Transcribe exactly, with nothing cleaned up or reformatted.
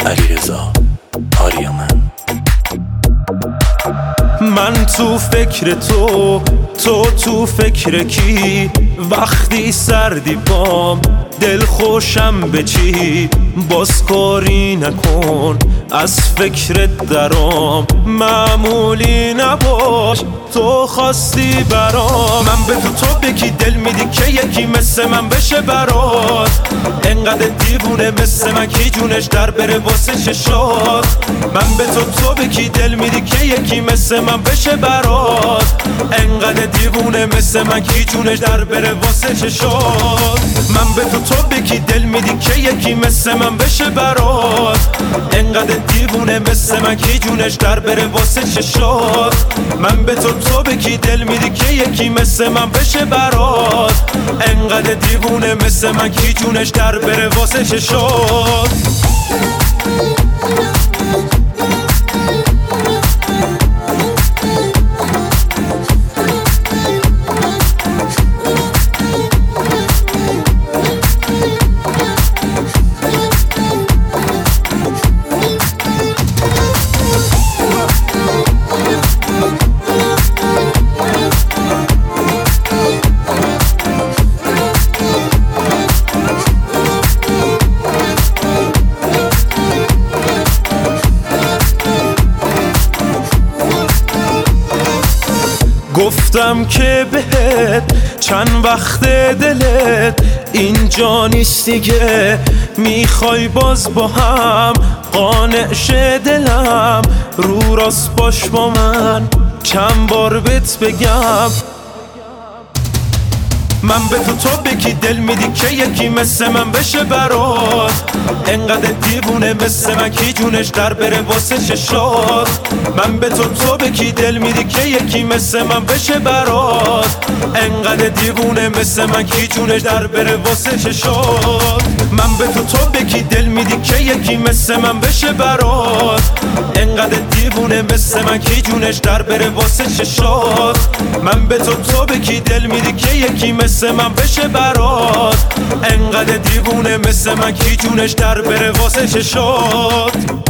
علیرضا آریامن. من تو فکر تو، تو تو فکر کی؟ وقتی سردی بام دل خوشم به چی؟ باز کاری نکن از فکرت درام، معمولی نباش تو خواستی برام. من به تو تو بکی دل میدی که یکی مثل من بشه برات، انقدر دیوونه مثل من کی جونش در بره واسه چشات. من به تو تو بکی دل میدی که یکی مثل من بشه برات، انقدر دیوونه مثل من کی جونش در بره واسه چشات. من به تو تو بکی دل میدی که یکی مثل من بشه برات، انقدر دیوونه مثل من کی جونش در بره واسه چشات. من به تو تو بکی دل میدی که یکی مثل من بشه برات، انقدر دیوونه مثل من کی جونش در بره واسه چشات. گفتم که بهت چند وقت دلت اینجا نیست دیگه، میخوای باز با هم قانع شه دلم، رو راست باش با من چند بار بهت بگم. من به تو تو بکی دل میدی که یکی مثل من بشه برات، انقدر دیوونه مثل من کی جونش در بره واسه چشات. من به تو تو بکی دل میدی که یکی مثل من بشه برات، انقدر دیوونه مثل من کی جونش در بره واسه چشات. من به تو تو بکی دل میدی که یکی مثل من بشه برات، انقدر دیوونه مثل من کی جونش در بره واسه چشات. من به تو تو بکی دل میدی که یکی مثل من بشه برات، انقدر دیوونه مثل من کی جونش در بره واسه چشات.